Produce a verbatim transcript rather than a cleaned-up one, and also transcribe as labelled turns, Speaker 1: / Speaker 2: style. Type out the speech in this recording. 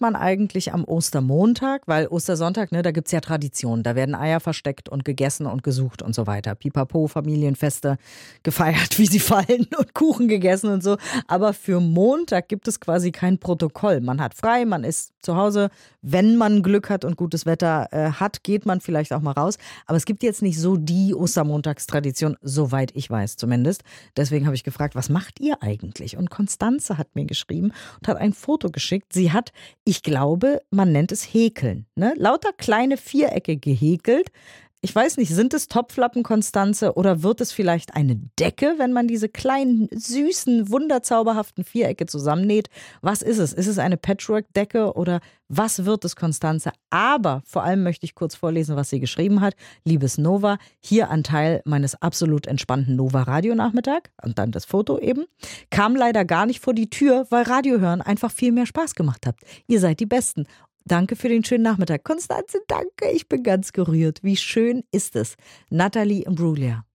Speaker 1: man eigentlich am Ostermontag? Weil Ostersonntag, ne, da gibt's ja Traditionen. Da werden Eier versteckt und gegessen und gesucht und so weiter. Pipapo, Familienfeste gefeiert, wie sie fallen und Kuchen gegessen und so. Aber für Montag gibt es quasi kein Protokoll. Man hat frei, man ist zu Hause. Wenn man Glück hat und gutes Wetter äh, hat, geht man vielleicht auch mal raus. Aber es gibt jetzt nicht so die Ostermontagstradition, soweit ich weiß zumindest. Deswegen habe ich gefragt, was macht ihr eigentlich? Und Konstanze hat mir geschrieben und hat ein Foto geschickt. Sie hat, ich glaube, man nennt es Häkeln, ne? Lauter kleine Vierecke gehäkelt. Ich weiß nicht, sind es Topflappen, Konstanze, oder wird es vielleicht eine Decke, wenn man diese kleinen, süßen, wunderzauberhaften Vierecke zusammennäht? Was ist es? Ist es eine Patchwork-Decke oder was wird es, Konstanze? Aber vor allem möchte ich kurz vorlesen, was sie geschrieben hat. Liebes Nova, hier ein Teil meines absolut entspannten Nova-Radio-Nachmittag und dann das Foto eben. Kam leider gar nicht vor die Tür, weil Radiohören einfach viel mehr Spaß gemacht hat. Ihr seid die Besten. Danke für den schönen Nachmittag. Konstanze, danke, ich bin ganz gerührt. Wie schön ist es? Nathalie Imbruglia.